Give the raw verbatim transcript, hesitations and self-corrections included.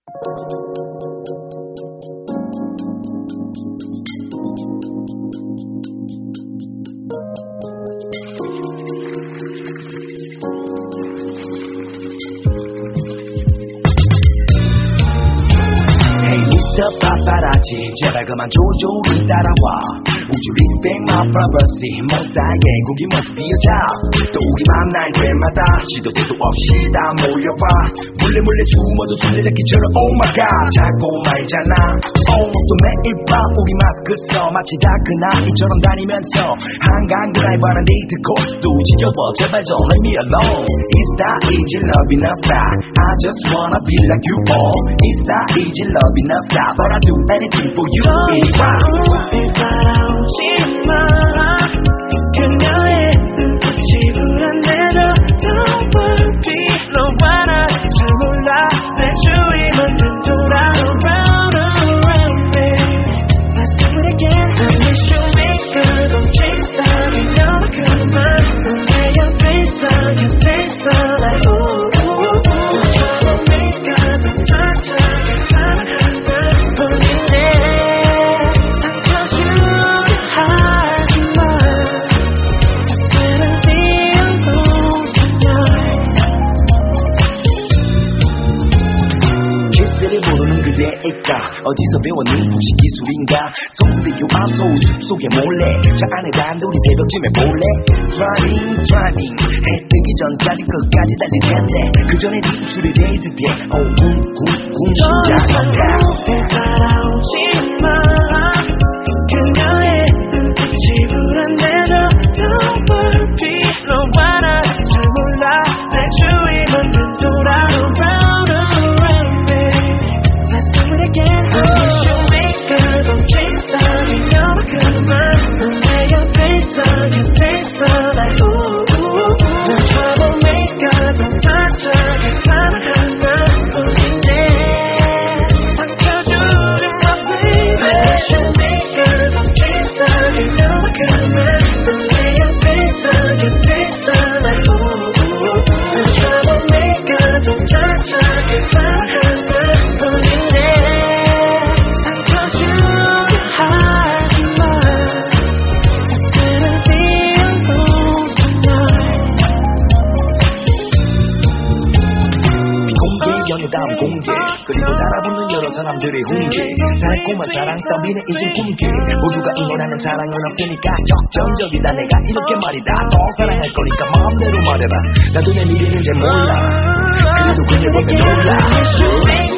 미스터 파파라치 제발 그만 조조리 따라와 우주 리스펙 my privacy 모사의 국이 모습 비어자 또 우리 만날 때마다 시도 때도 없이 다 몰려봐 몰래 몰래 숨어도 술래잡기처럼 oh my god 자고 말잖아 oh 또 매일 밤 우리 마스크 써 마치 다크나이처럼 다니면서 한강 드라이브하는 데이트 코스도 지겨워 제발 좀 let me alone It's that easy loving a star I just wanna be like you all It's that easy loving a star but I do anything for you it's right 오지마 그녀의 눈빛이 불안해져 Don't worry 너와 나 잘 몰라 내 주위만 돌아 Around around me Let's do it again I miss you maker Don't chase out 그녀와 그만 내 옆에 있어 곁에 있어 Like ooh ooh ooh troublemaker Don't touch her 하나하나 보이네 어디서 배웠니 혹시 기술인가 성수대교 앞서우 숲속에 몰래 차 안에 단둘이 새벽쯤에 몰래 Driving driving 해 뜨기 전까지 끝까지 달릴 텐데 그 전에 네 입술에 데이트 때 Oh 쿵쿵쿵 심장한다 따라오지마 그녀의 눈빛이 불안해져 Don't worry 너와 나 잘 몰라 내 주위만 돌아 Around around me Let's do it again I miss you maker Don't chase out 그녀와 그만 내 옆에 있어 곁에 있어 Like ooh ooh ooh troublemaker Don't touch her 하나하나 보이네 상처주는 my baby I miss you maker Don't chase out 그녀와 그만 내 옆에 있어 곁에 있어 Like ooh ooh ooh troublemaker Don't touch her 하나하나 보이네 다음 공개 그리고 달아붙는 여러 사람들의 훈계 달콤한 사랑 따위는 이젠 꿈길 모두가 응원하는 사랑은 없으니까 역전적이다 내가 이렇게 말이다 더 사랑할 거니까 마음대로 말해봐 나도 내 미래는 잘 몰라 그래도 그녀 보면 놀라